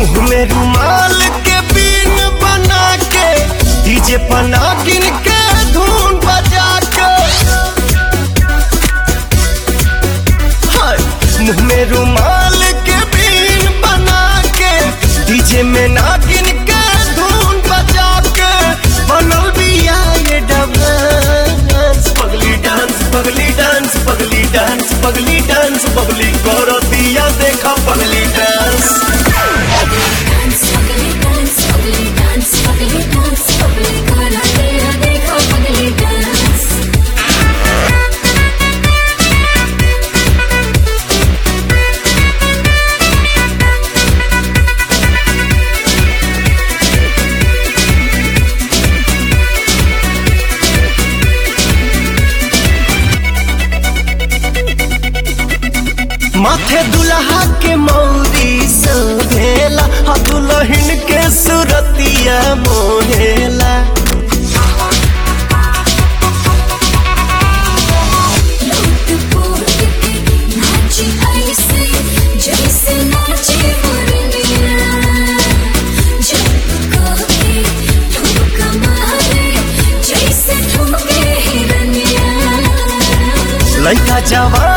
मुंह में रुमाल के बीन बना के डीजे पना गिन के धुन बजा के मुंह में रुमाल के बीन बना के डीजे में नागिन के धुन बजा के बनल बिया ये डांस पगली डांस पगली डांस पगली डांस पगली डांस पगली करो दिया देखा पगली डांस माथे दुल्हा के मौरी सोहेला दुल्हन के सुरतिया मोहेला लड़का जवान